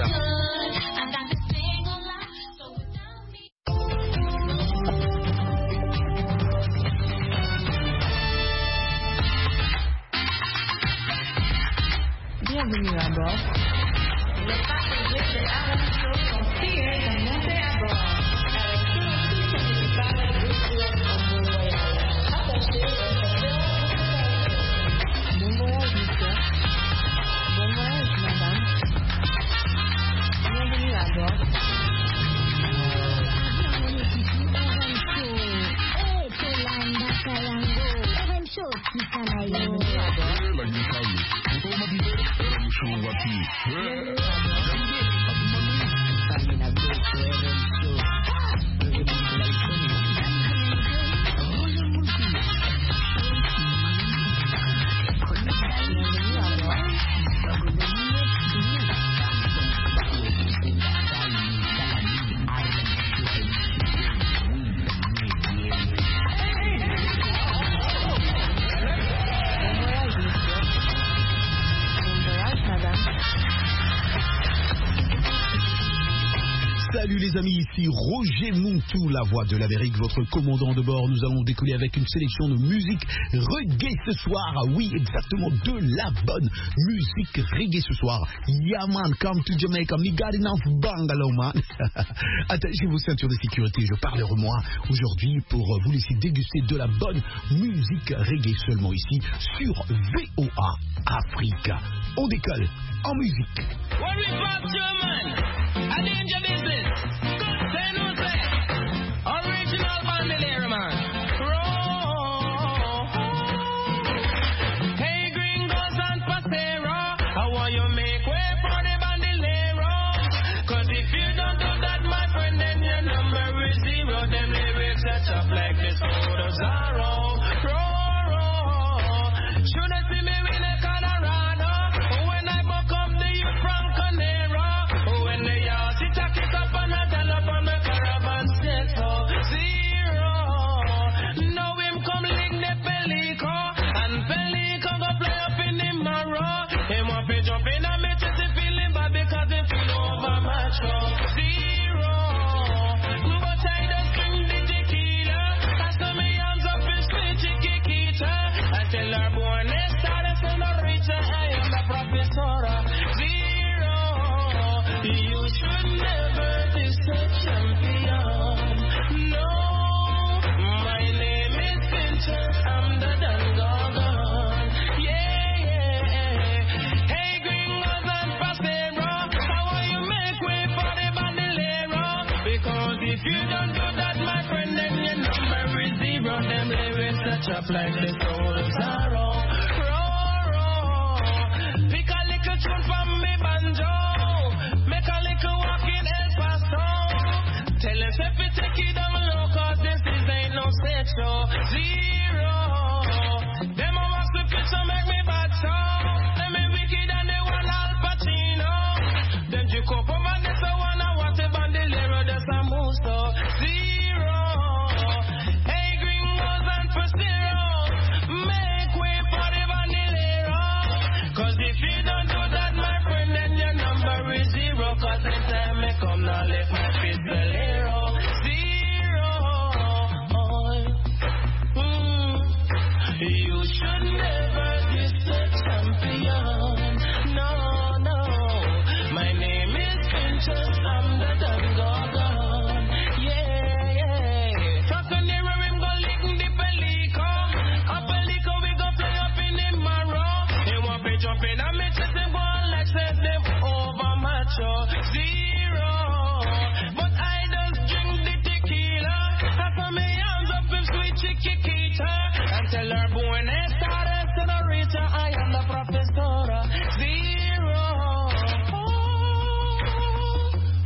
Bienvenue à bord. Les passagers de RM Show sont priés de monter à bord. Avec tout le principal groupe en bon voyage. Attachez votre cœur. Bon voyage, monsieur. Bon voyage, madame. Bienvenue à bord. RM Show, bienvenue à bord. Salut les amis, ici Roger Montou, la voix de l'Amérique, votre commandant de bord. Nous allons décoller avec une sélection de musique reggae ce soir. Oui, exactement, de la bonne musique reggae ce soir. Yeah man, come to Jamaica, me got enough bungalow man. Attachez vos ceintures de sécurité, je parlerai moi aujourd'hui pour vous laisser déguster de la bonne musique reggae seulement ici sur VOA Africa. On décolle en musique. A danger business. Say no say. Original bandolero man. Roll. Hey gringos and pasero, how want you make way for the bandolero? Cause if you don't do that, my friend, then your number is 0. Them lyrics that chop like the sodas are roll. Should I see me in a Colorado? When I buck up the youth from Conero. Tack it up and I tell up on the caravan set for 0. Now him come lick the Pelico, and Pelico go play up in the marrow. Him want to jump in and make it feeling bad because he feel over macho. 0. But I just drink the tequila, cause to me hands up in sweet chiquita. I tell her born next time I send her richer, I am the professora. 0. You should never diss a champion. No, my name is Pinter, I'm the Dangogon. Yeah. Hey, gringos and pasero, how will you make way for the bandolero? Because if you don't do that, my friend, then your number is 0. Them lyrics that chop like the soul of sorrow. Pick a little tune from me banjo. Make a little walk in El Paso. Tell us if you take it down low, cause this ain't no set show. 0. Them a watch the picture make me bad so. Them me wicked and they want Al Pacino. Them you come over this I wanna watch the bandolero, that's a move so. 0. Hey gringos and paseros, make way for the bandolero. Cause if you don't do that, my friend, then your number is 0. Cause the time may come now, let my pistolero. 0. You should never diss a champion. No. My name is Pinchas, I'm the Dangogon. Yeah. Falconero, him go lick the Pelico. A Pelico, we go play up in the marrow. They want to jump in and make them go on like say them over macho. 0. But I just drink the tequila. That's how me hands up with sweet chiquita. And tell her buenas tardes, senorita, I am the professora. 0.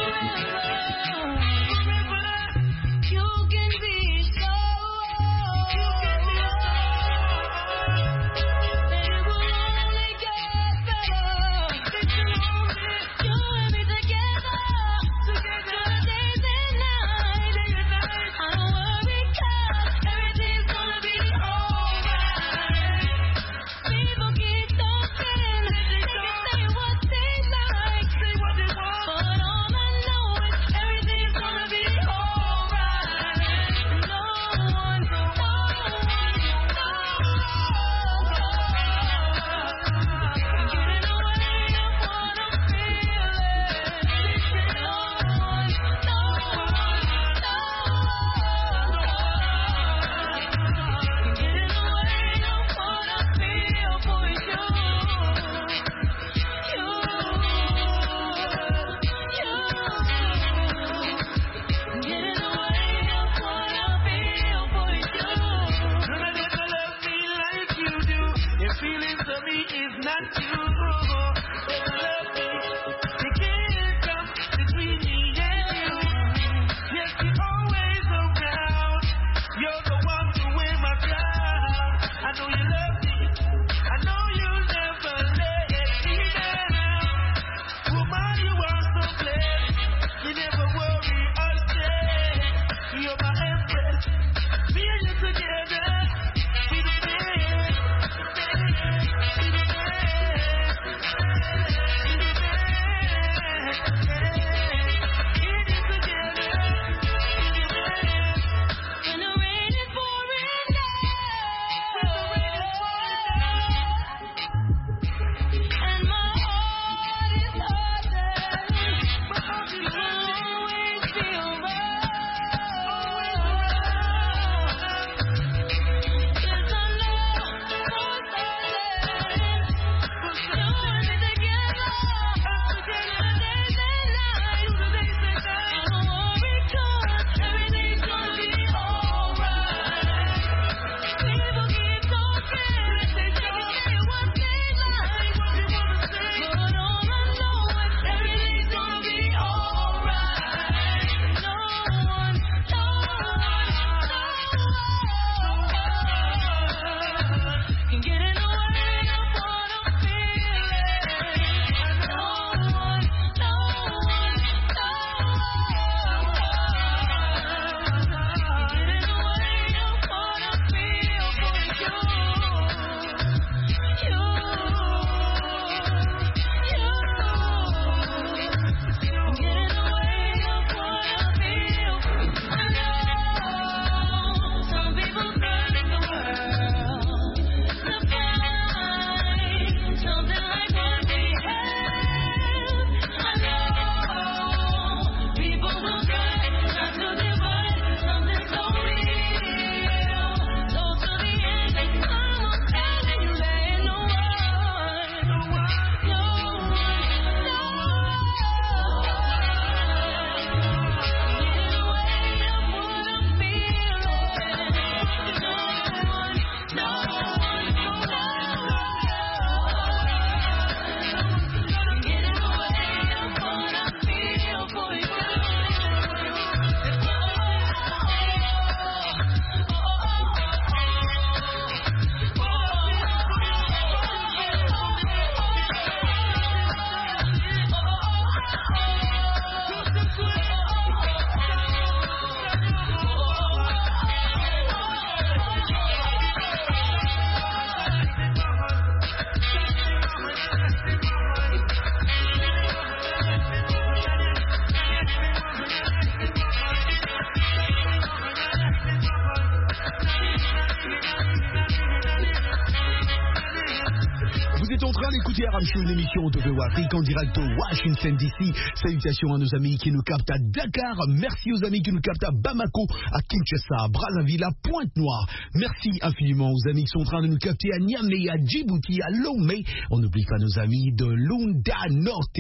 Écoutez Aram Show, une émission de VOA Afrique en direct au Washington DC. Salutations à nos amis qui nous captent à Dakar. Merci aux amis qui nous captent à Bamako, à Kinshasa, à Brazzaville, à Pointe-Noire. Merci infiniment aux amis qui sont en train de nous capter à Niamey, à Djibouti, à Lomé. On n'oublie pas nos amis de Lunda Norte.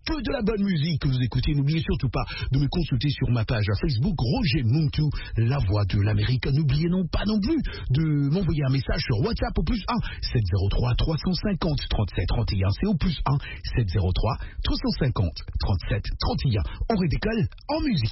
que de la bonne musique que vous écoutez. N'oubliez surtout pas de me consulter sur ma page Facebook Roger Muntu, la voix de l'Amérique. N'oubliez pas non plus de m'envoyer un message sur WhatsApp au plus 1 703 350 37 31. C'est au plus 1 703 350 37 31. On redécolle en musique.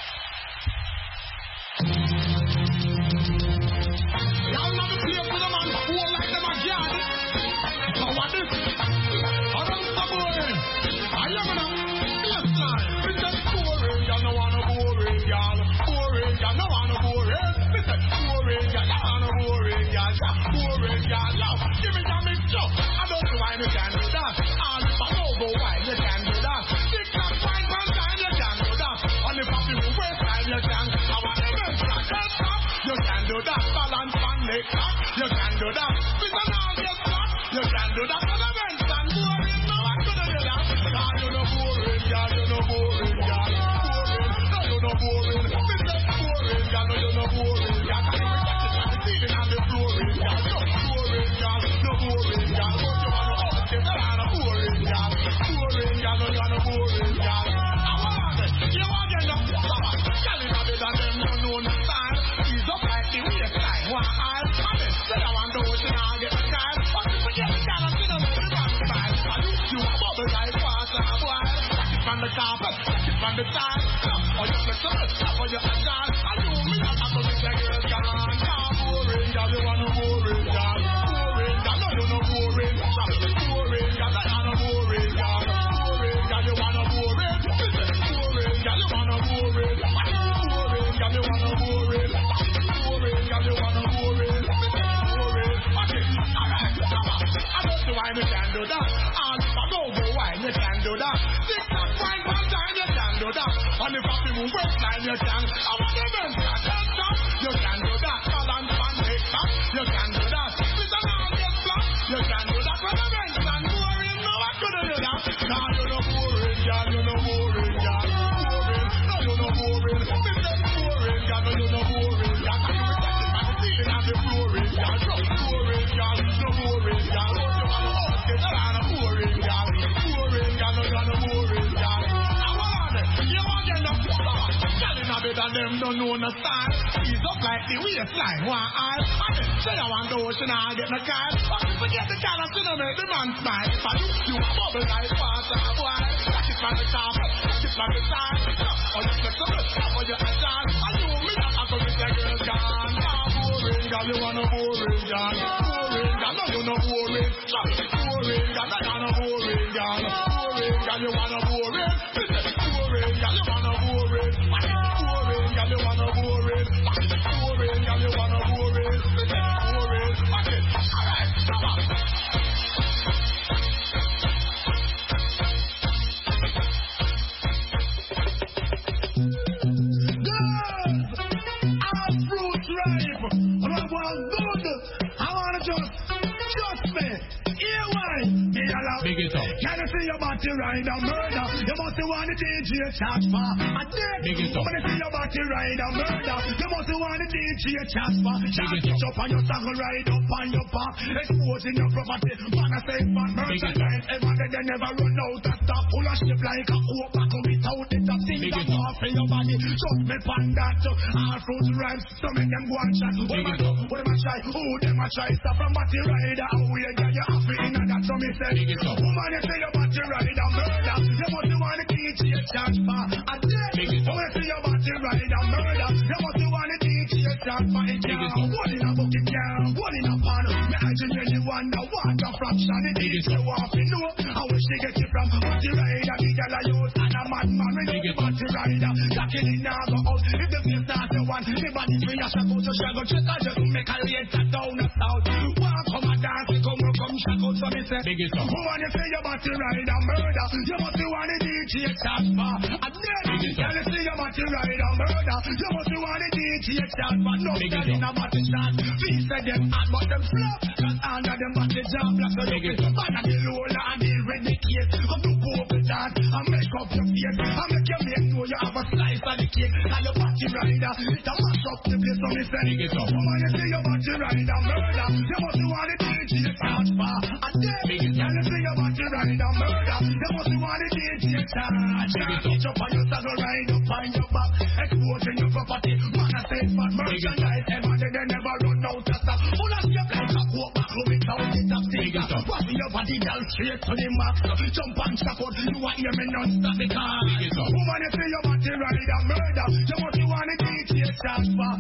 You can do that. With an audience clap. You can do that. For the men stand boring. No, I couldn't do that. Nah, you no boring, girl. You no boring, girl. Boring. No, you no boring. Mr. Boring, girl. No, you no boring, girl. Can you touch it on the ceiling and the flooring, girl? No boring, girl. No boring, girl. But you want to hold it. You're not boring, girl. Boring, girl. No, you're not boring, girl. I want it. You want it now. Come on. Girl, in a bit of them, you know the style. He's up like the waistline. Why? Say I want to ocean, I'll get the time. But if we get the kind of thing, I'm going to run by. You a bubble like water, boy. Take it from the top, take it from the side. Or you flex up, or you adjust. And you me not have to make the girls gone. Nah, boring, girl, you want to boring, girl. Boring, girl, no, you no boring. Boring, girl, I want to boring, girl. Boring, girl, you want to boring. Boring, girl, you want to boring. Boring, girl, you want to boring. Boring, girl, you want to boring. Why you can do that? And if I go why you can do that? Six and five one time you can do that. And if I move waistline you can. I want the men that can't stop. You can do that. Balance and take back. You can do that. With an audience block. You can do that. When the men stand boring, no I couldn't do that. Nah, you no boring, girl. You no boring, girl. Boring. No, you no boring. Mr. Boring, girl. No, you no boring, girl. Can you protect it by the ceiling and the flooring, girl? No boring, girl. No boring, girl. I'm a boring girl, boring girl, no you're no boring girl. I want it, you want to get the star. Girl in a bit of them don't know no style. He's up like the waistline, one eye. Say I want the ocean, I'll get the car. But if we get the car, I'm gonna make the man smile. But you a bubble like water, boy. Take it from the top, take it from the side. Or you flex up, or you adjust. And you me not have to make the girls gone. Nah, boring girl, you want a boring girl. Boring girl, no you no boring. Boring girl, I want a boring girl. Boring girl, you want a boring. Boring girl, you want a boring. Boring girl, you want a boring. Boring girl, you want a boring. Boring. Okay, all right, come on. Big it up. Can you see your body ride a murder? You must want the DJ charge for a dick. Big it up. When you see your body ride a murder, you must want the DJ charge for. Charge it up on your tongue, ride up on your back, exposing your property. Man, I say fat merchandise. Ever they never run out of stock. Full of shit like a coke bottle without it. I've seen that off in your body. Trust me, pan that. All fruit rhymes, some of them go and chat. What am I do? What am I try? Who them I try? Stop from body rider. How we get you happy in that? So me say. Woman, you say your body ride a murder. You must want the DJ charge for a day. When you say your body ride a murder, you must want the DJ charge for it. One in a bucket, one in a pan. Me imagine anyone that want a fraction. The DJ want to know how she get it from. Body rider, the girl I use, and a madman with no body rider. That killing now go out. If the place not the one, the body free as a go to shag out. Just make a rate down the south. Walk come a dance, come shag out. So me say, woman, you say your body ride a murder. You must want the DJ charge for a day. Can you see your body ride a murder? You must want the DJ charge for no girl in a body shot. Please say them hot but them flop. Cause under them body jam black so they get man and the roller and the ready case. Come to go with chance. I make up your face. I make your make know you have a slice of the cake. And your body rider, it a mash up the place. So me say, woman, you see your body rider murder. You must want the DJ charge for. And then, can you see your body rider murder? You must want the DJ charge. Get up on your saddle, ride up on your back. Exposing your property. Man, I say for merchandise. Ever they never run out of stuff. Full of your like a walk back without the top sticker. What's your body down straight to the max. Jump and shock out. You want hear me non-stop because woman, you see your body rider murder. You must want the DJ charge for.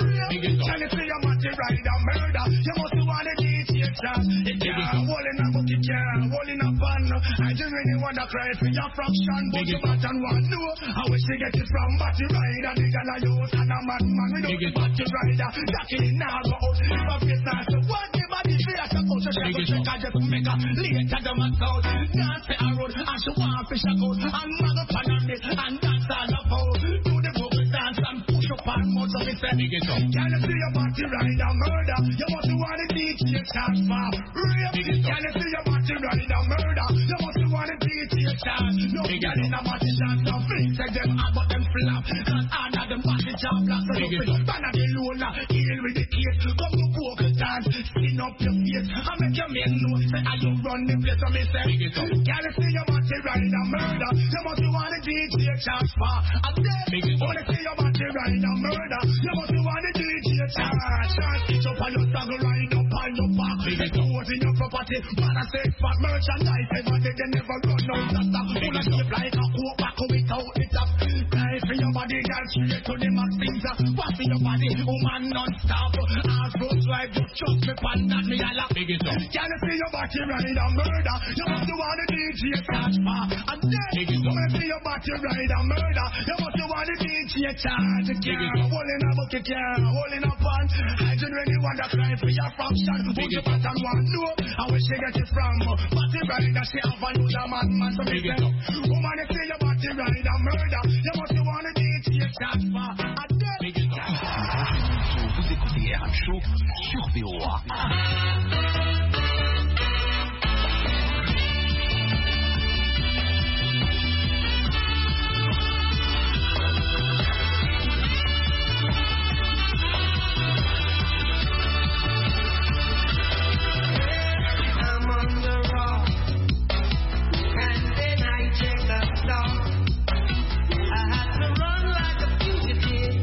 Can you see your body rider murder? You must want the DJ charge. It can't hold in a book, it can't hold in a pan. I just really want to cry for your fraction. But you button one know. I wish you get it from body rider. The girl I use and a man we don't body rider. That is now go out. If a face nice, so what the body feel like a coach. She have to check out just make her later them and out. Dance the road and she want to fish a goat. And man up on it and dance all about. Do the bubble dance and push up and mouth of it. Can you see your body rider murder? You must want the DJ charge for rape. Can you see your body rider murder? You must want the DJ charge. No girl in a body dance. No fling say them out but them flap. Cause all of them body job black. So you feel ban of the loner. Deal with the case. Come to vocal dance. Skin up your face. I make your men know. Say how you run the place. So me say can you see your body rider murder? You must want the DJ charge for. And then wanna see your body rider murder? You must want the DJ charge. Get up on your saddle, ride up on your back. Expose in your property. Man, I say fat merchandise. Everybody they never run out of stuff. Full of shape like a coke back without the top. Cry for your body, girl, straight to the max things. What's in your body, woman non-stop. Ask those wife, just trust me, pan that me a lock. Can you see your body rider murder? You must want the DJ charge for. And then, when see your body rider murder, you must want the DJ charge. Can't hold in a bucket, can't hold in a pan. I just really want to cry for your fraction. Put your pattern one no, I wish you get it from. Body rider, she have a new man, so me say, woman, you see your body rider murder, you must want the DJ charge for. And then, vous écoutez RM Show sur VOA.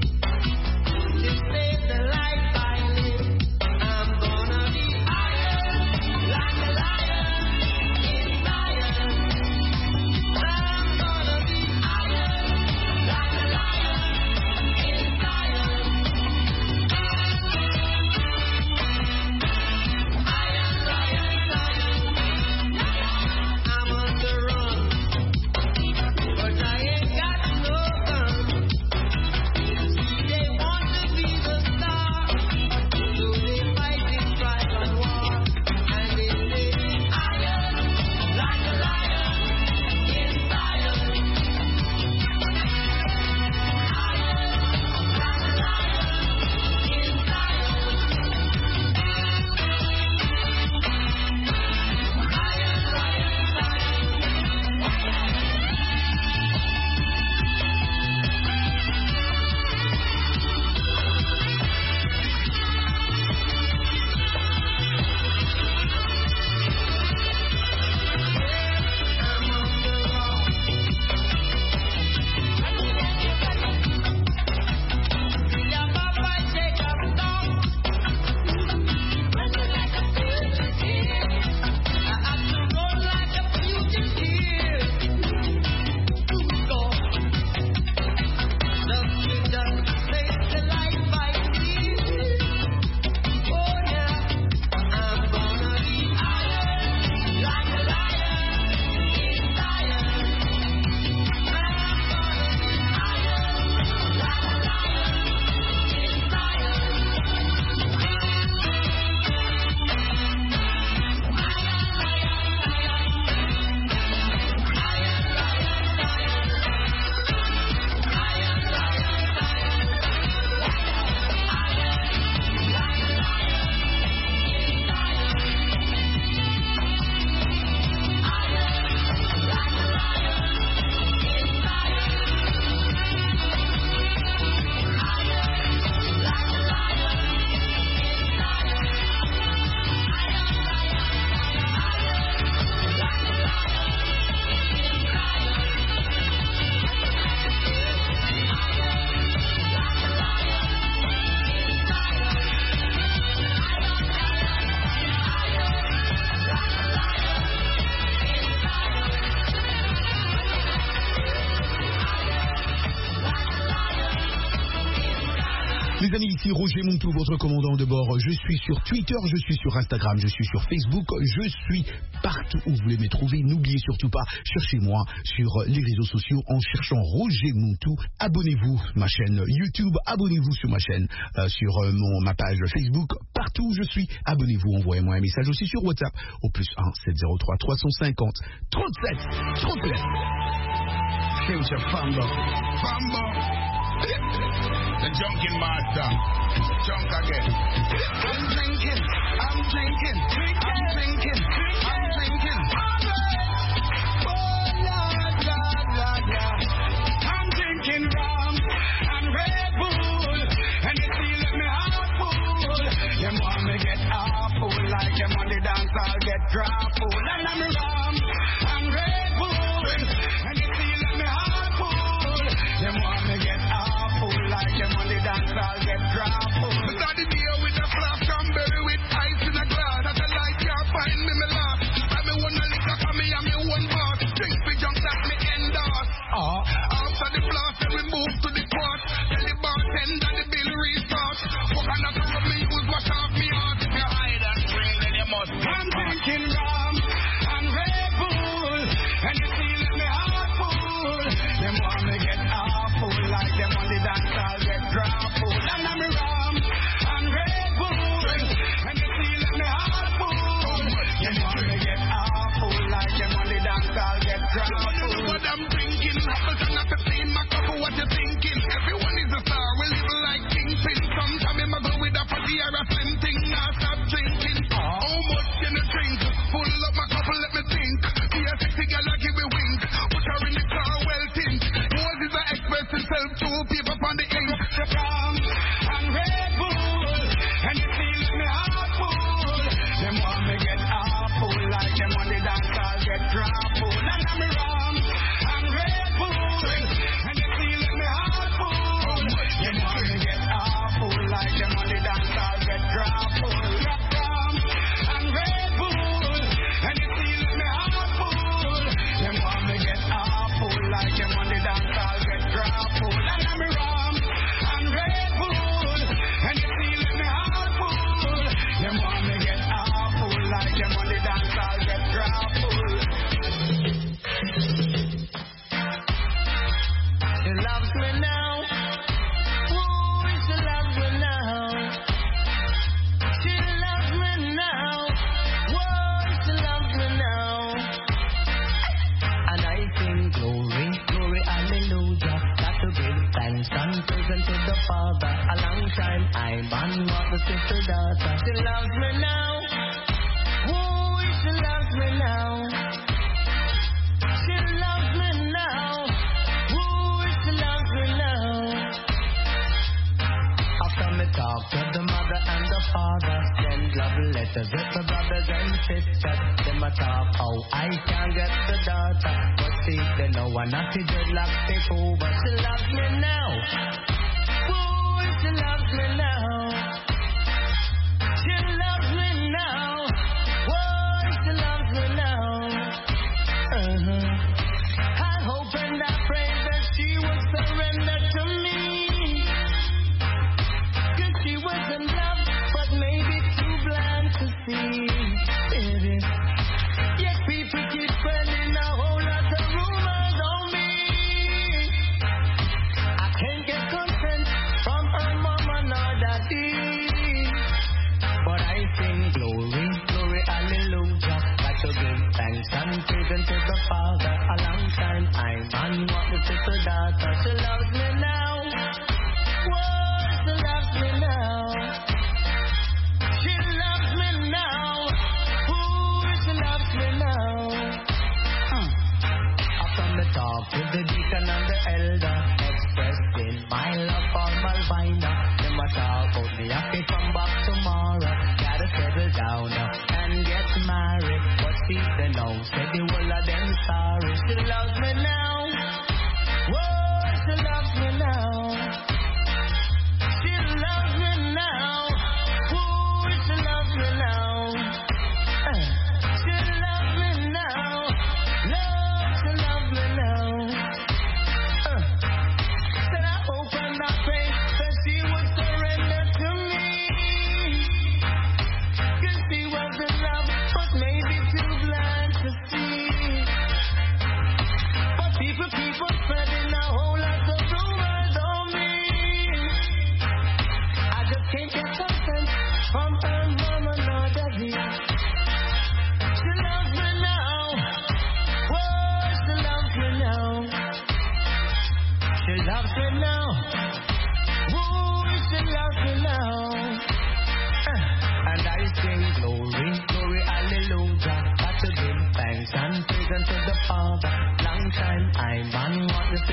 Save the life I live. I'm gonna be higher. Les amis, ici Roger Montou, votre commandant de bord. Je suis sur Twitter, je suis sur Instagram, je suis sur Facebook, je suis partout où vous voulez me trouver. N'oubliez surtout pas, cherchez-moi sur les réseaux sociaux en cherchant Roger Montou. Abonnez-vous ma chaîne YouTube, abonnez-vous sur ma chaîne, sur ma page Facebook. Partout où je suis, abonnez-vous, envoyez-moi un message aussi sur WhatsApp au +1 703 350 37 37. Future Fambo. The junkin' master. Junk again. I'm drinking. Oh, Lord. I'm drinking rum and Red Bull. And you see, let me heart full. Them want me get awful. Like them on the dance, I'll get grappled. And I'm rum and Red Bull. And you see, let me heart full. Them want me get awful. Like them on the dance, I'll get grappled. I started here with a flask cranberry with ice in a glass. At the light, can't find me, me laugh. I me one a liquor for me and me one boss. Drink for junk that me endorse. After the blast, then we move to the quad. Tell the bartender the bill restart. What kind of stuff me use, wash off me heart. If you hide and drink, then you must. I'm drinking rum and Red Bull. And you see, let me heart full. Them want me get awful. Like them on the dance, I'll get grappled. And I'm rum and Red Bull. And you see, let me heart full. Them want me get awful. Like them on the dance, I'll get grappled. What I'm thinking, Appleton at the scene, my couple, what you thinking? Everyone is a star, we live like kingpin. Sometimes I'm go with a party or a slim thing, now stop drinking. How much can you drink? Full of my couple, let me think. Be a sexy girl, I give me wink. Put her in the car, well think. Moses a express himself, two people on the ink. Rum and Red Bull, and you see, let me heart full. Them want me get awful, like them on the dance, I'll get grappled. And I'm rum and Red Bull, and you see, let me heart full. Them want me get awful, like them on the dance, I'll get grappled. Rum and Red Bull, and you see, let me heart full. Them want me get awful, like them on the dance, I'll get grappled. And I'm rum and Red Bull, and you see, let me heart full. Them want me get awful, like them on the dance, I'll get grappled. She loves me now. Ooh, she loves me now. She loves me now. Whoa, she loves me now. And I sing glory, glory, hallelujah. Got to give thanks and praise to the Father. A long time I'm on what the sister daughter. She loves me now. Ooh, she loves me now. She loves me now. Ooh, she loves me now. After me talk to the mother and the father, send love letters with the brothers and sisters. Them a talk how I can get the daughter, but see they know I'm not the dreadlock take over. She loves me now. Ooh, she loves me now. She loves me now. Ooh, she loves me now. I hope and I pray that she will surrender to me. 'Cause she was in love, but maybe too blind to see it. Yet people keep spreading a whole lot of rumors on me. I can't get consent from her mama nor daddy. But I sing glory, glory, hallelujah. Got to give thanks and praise to the Father. A long time I'm on what the sister daughter. She loves me now. Whoa, she loves me now. She loves me now. Ooh, she loves me now. After me talk with the deacon and the elder, expressing my love for Malvina. Them a talk about me, I can come back tomorrow. Gotta settle down and get married. But see they know, said the whole of them sorry. She loves me now. Whoa, she loves me now. She loves me now. Ooh, she loves me now. She loves me now. Love, she loves me now. Said I hope and I pray that she would surrender.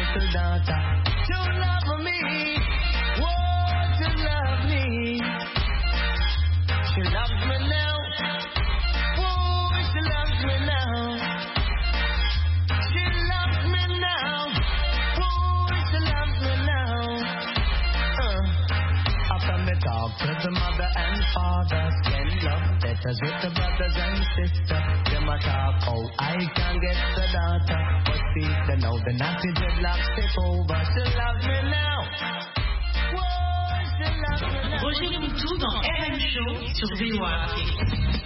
little daughter. You love me, won't you love me? She loves me now, won't she loves me now? She loves me now, won't she loves me now? After me talk to the mother and father, spend love letters with the brothers and sisters. Them a talk how I can get the daughter, but see they know the naughty dreadlocks take over. She loves me now. Whoa, she loves me now. Roger Moutou dans RM Show sur VOA Afrique.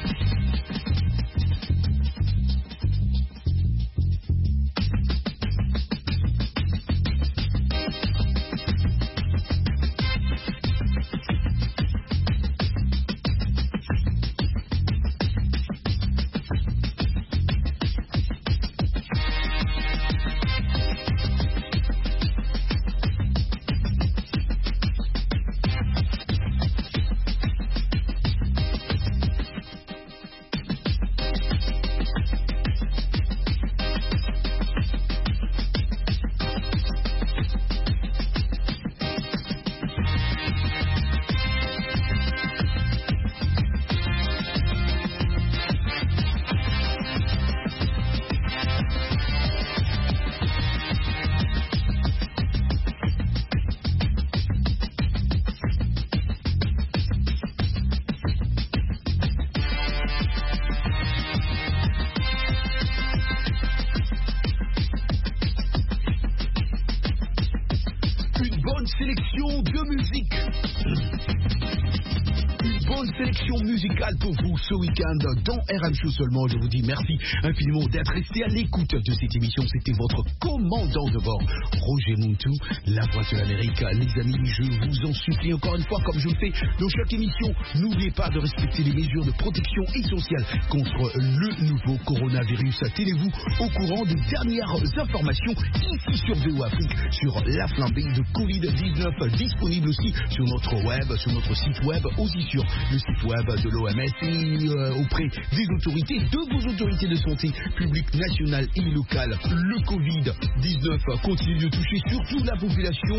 Musicale pour vous ce week-end dans RM Show seulement. Je vous dis merci infiniment d'être resté à l'écoute de cette émission. C'était votre commandant de bord, Roger Moutou, la voix de l'Amérique. Les amis, je vous en supplie encore une fois, comme je le fais dans chaque émission, n'oubliez pas de respecter les mesures de protection essentielles contre le nouveau coronavirus. Tenez-vous au courant des dernières informations ici sur VOA Afrique, sur la flambée de Covid-19, disponible aussi sur notre web, sur notre site web, aussi sur le site web de l'OMS et auprès des autorités, de vos autorités de santé publique, nationale et locale. Le Covid-19 continue de toucher surtout la population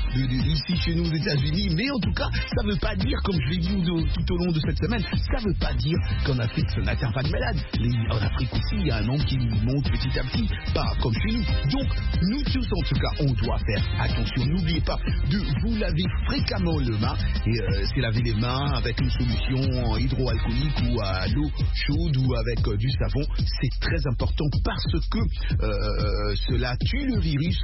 ici chez nous aux États-Unis, mais en tout cas, ça ne veut pas dire, comme je l'ai dit tout au long de cette semaine, ça ne veut pas dire qu'en Afrique, ça n'atteint pas de malades. En Afrique aussi, il y a un nombre qui monte petit à petit, pas comme chez nous. Donc, nous tous, en tout cas, on doit faire attention. N'oubliez pas de vous laver fréquemment les mains, et c'est laver les mains avec une solution hydroalcoolique ou à l'eau chaude ou avec du savon. C'est très important parce que cela tue le virus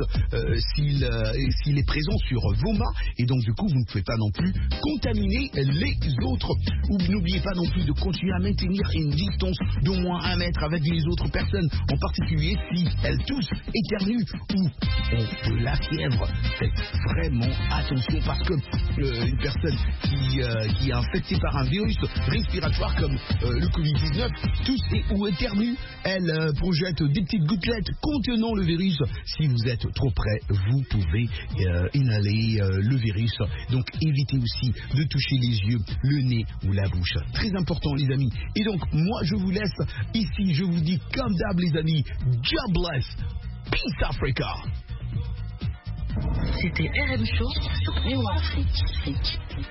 s'il est présent sur vos mains, et donc du coup vous ne pouvez pas non plus contaminer les autres. Ou n'oubliez pas non plus de continuer à maintenir une distance d'au moins 1 mètre avec les autres personnes, en particulier si elles toussent, éternuent ou ont de la fièvre. Faites vraiment attention parce que une personne qui est infectée par un virus respiratoire comme le Covid-19 tousse et ou éternue, elle projette des petites gouttelettes contenant le virus. Si vous êtes trop près, vous pouvez inhaler le virus. Donc évitez aussi de toucher les yeux, le nez ou la bouche. Très important les amis. Et donc moi je vous laisse ici, je vous dis comme d'hab les amis, God bless, Peace Africa. C'était RM Show sur VOA Afrique.